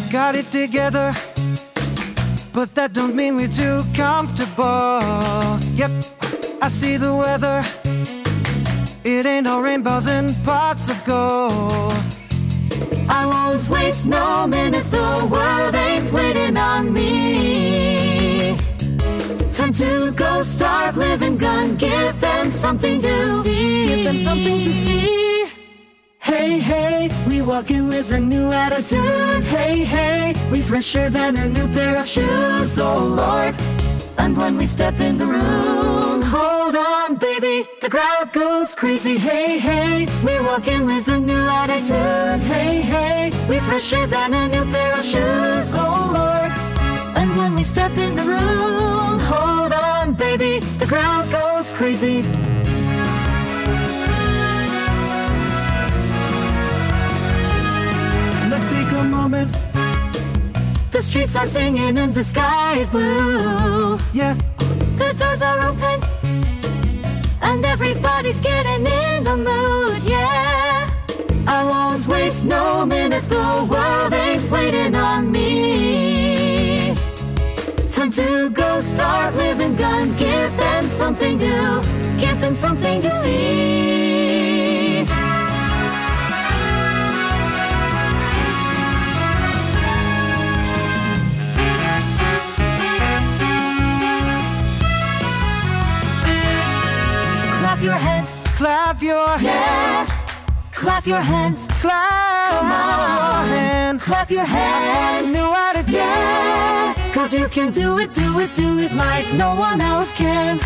got it together, but that don't mean we're too comfortable. Yep, I see the weather. It ain't all rainbows and pots of gold. I won't waste no minutes, the world ain't waiting on me. Time to go start living, gun, give them something to see. Give them something to see. Hey, hey, we walking with a new attitude. Hey, hey, we fresher than a new pair of shoes. Oh Lord, and when we step in the room, hold on baby, the crowd goes crazy. Hey, hey, we walking with a new attitude. Hey, hey, we fresher than a new pair of shoes. Oh Lord, and when we step in the room, hold on baby, the crowd goes crazy. Let's take a moment. The streets are singing and the sky is blue. Yeah, the doors are open and everybody's getting in the mood. Yeah, I won't waste no minutes, the world ain't waiting on me. Time to go start living, gun, give them something new, give them something to see. Clap your hands, clap your hands, yeah. Clap your hands, clap come on. your hands. Clap your hands, New attitude. yeah. Cause you can do it, do it, do it like no one else can.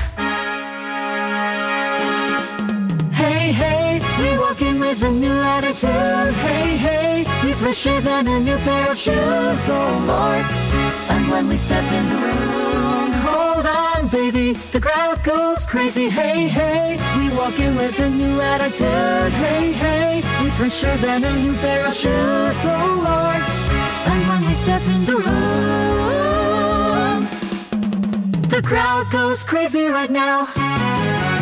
Hey, hey, we walking with a new attitude. Hey, hey, we fresher than a new pair of shoes. Oh Lord, and when we step in the room, hold on baby, the crowd goes crazy. Hey, hey, we walking with a new attitude. Hey, hey, we fresher than a new pair of shoes. Oh Lord, and when we step in the room, the crowd goes crazy right now.